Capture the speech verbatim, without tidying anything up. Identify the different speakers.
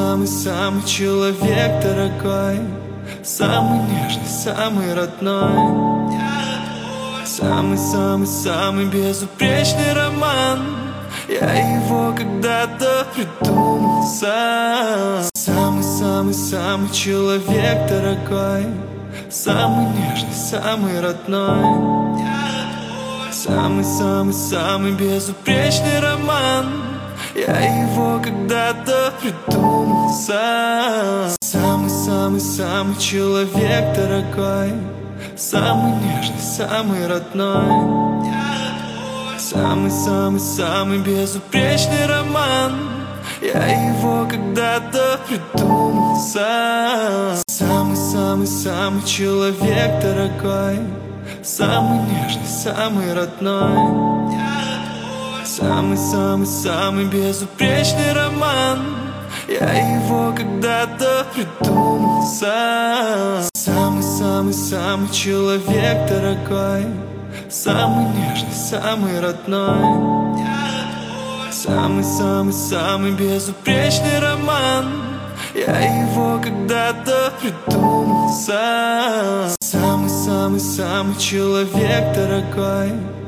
Speaker 1: самый-самый человек дорогой, самый нежный, самый родной, самый-самый-самый безупречный роман. Я его когда-то придумал сам. Самый-самый-самый человек дорогой, самый нежный, самый родной, самый-самый-самый безупречный роман. Я его когда-то придумал сам. Самый-самый-самый человек дорогой, самый нежный, самый родной, самый-самый-самый безупречный роман. Я его когда-то придумал сам. Самый-самый-самый человек дорогой, самый нежный, самый родной, самый-самый-самый безупречный роман. Я его когда-то придумал сам. Самый-самый-самый человек дорогой, самый нежный, самый родной, самый-самый-самый безупречный роман. Я его когда-то придумал сам. Самый-самый-самый человек дорогой,